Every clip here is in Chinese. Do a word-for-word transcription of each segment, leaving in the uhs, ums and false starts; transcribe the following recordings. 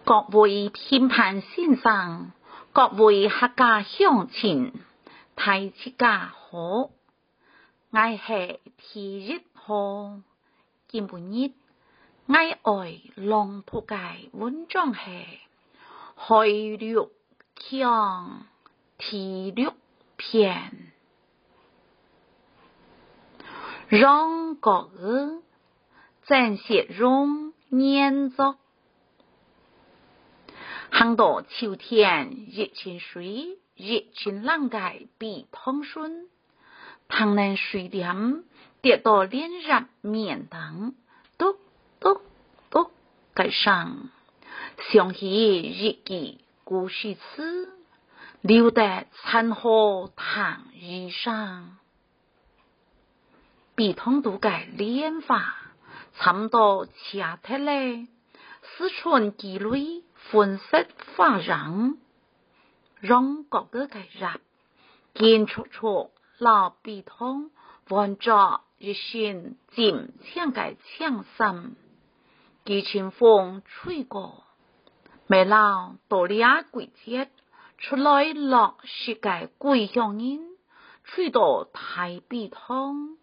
各位评判先生，各位客家乡亲，大家好，我是第一號，今日我愛朗讀嘅文章係海陸腔第六篇，讓國語正式用念作。行到秋天，日清水，日清冷嘅比通順，唐人水點跌到連日面等，篤篤篤嘅聲，想起日記故事詞，留得殘荷躺衣上，比通度嘅練法，差唔多恰貼咧，思春積累。分析發人，讓各個嘅人見出出老比通，換作一心漸強嘅強心，幾清風吹過，未老到呢季節出來落雪嘅桂香人，吹到大比通，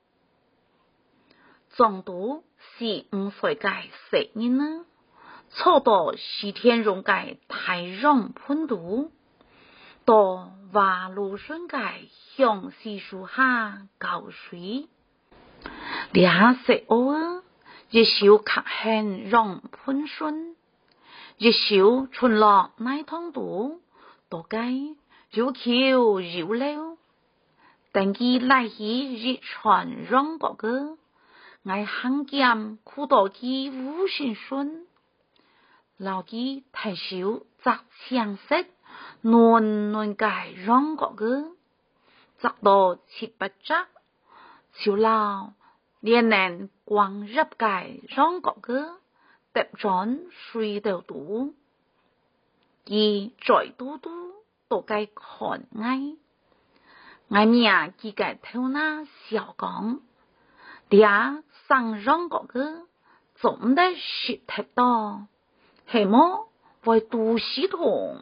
總督是五歲嘅食人呢。錯到西天榮嘅大容判度，到華魯順嘅向西樹下高水，兩隻鵝一手卡很容判順，一手春落奶湯度，到雞要求要溜，等佢來去日傳容嗰個，我行劍苦到佢無心順。老基太少則強色，嫩嫩嘅讓嗰個，則到七八隻，小老連年光入嘅讓嗰個，特轉水到肚，佢再嘟嘟到嘅看愛，我命佢嘅頭那小講，啲生讓嗰個，總得雪太多。係麼？為讀系統，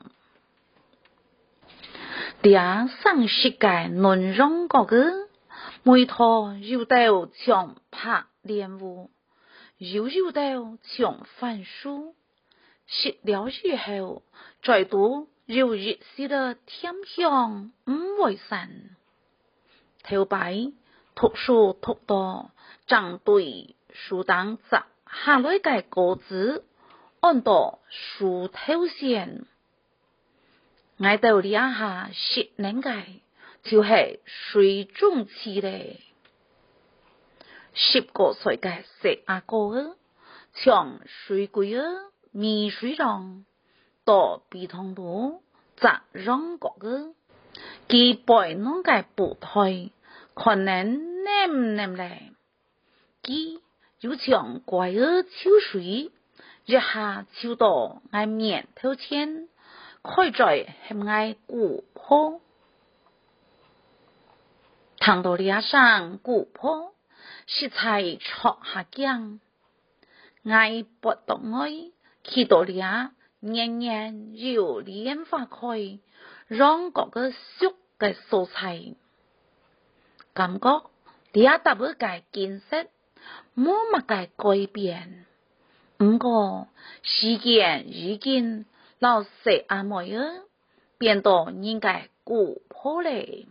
啲生食嘅內容嗰個，每套要到像拍練舞，要要到像翻書，食了以後，再讀要熱時的甜香唔為神，頭擺讀書讀到正對書當摘下來嘅稿子。按到樹頭線，我到呢下食能嘅就係水中刺咧，十個歲嘅食阿哥，從水鬼啊米水浪到比通度摘讓嗰個，佢背弄嘅步腿，可能黏黏咧，佢要從怪兒秋水。一下超到我面頭前，開在係我古坡，躺到呢上古坡，食材戳下姜，我不懂愛，去到呢年年要練法開，讓嗰個熟嘅素材，感覺呢大部嘅見識冇乜嘅改變。唔過時間已經老細阿妹兒變到人家古坡咧，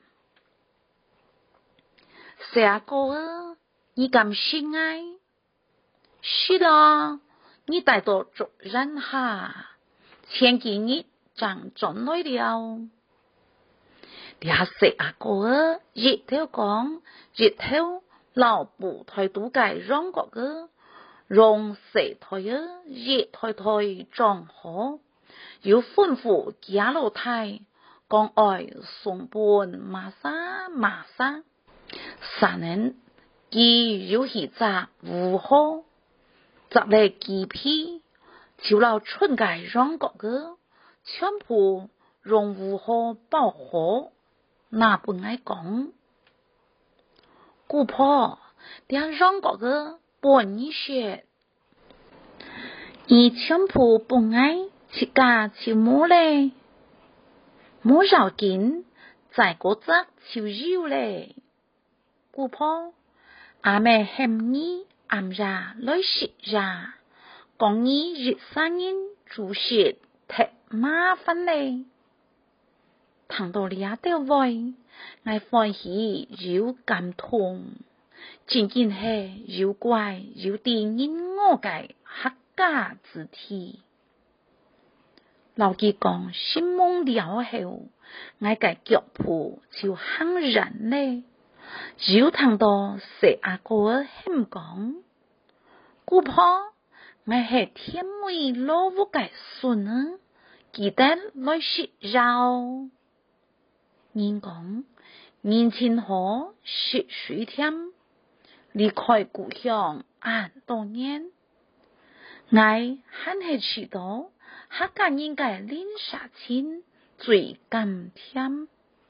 細阿哥兒你咁心愛，是啦，你帶到做人下，前幾日正進來了，啲細阿哥兒日頭講日頭老布台度計讓嗰個。用石台啊，熱台台裝好，要吩咐家老太講愛送伴馬沙馬沙，三人佢要去摘烏殼，摘嚟幾批，就老春介讓嗰個，全部用烏殼包好，那本愛講，姑婆點讓嗰個。半日雪， 伊全部不爱，自家就冇咧，冇要紧，在嗰則就要咧。姑婆，阿妹嫌你暗呀來食呀，講你日三人做事太麻煩咧。聽到呢條話，我歡喜又感動，真正係又怪又啲人我嘅客家之體。老記講心夢了後，我嘅腳步就很人咧。又聽到細阿哥咁講，姑婆，我係天妹老屋嘅孫啊，記得來食藥。人講年前好食水添，離開故鄉很多年，我還係知道客家人嘅練殺親最甘甜。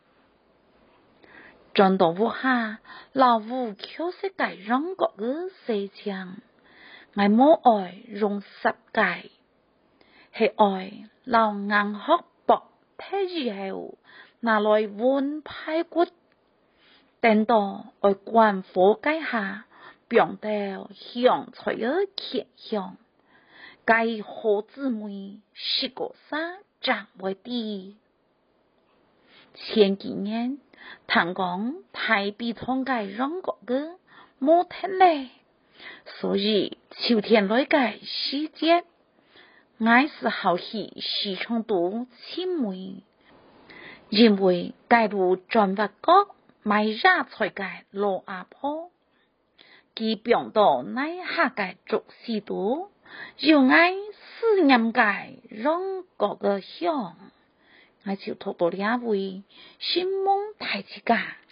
轉到屋下，老屋卻是個讓國嘅西牆，我冇愛用十戒，係愛老硬殼薄睇以後，拿來換排骨，等到愛關火雞下，變到香菜嘅茄香，該好姊妹食個啥長為啲。前幾年聽講太比通嘅讓國嘅冇聽咧，所以秋天來嘅時節，我是好喜時常讀青梅，因為介入轉發國買芽菜嘅老阿婆，佢變到乃下嘅竹絲多，又愛思念嘅讓國嘅香。我就讀到兩位心夢大之家。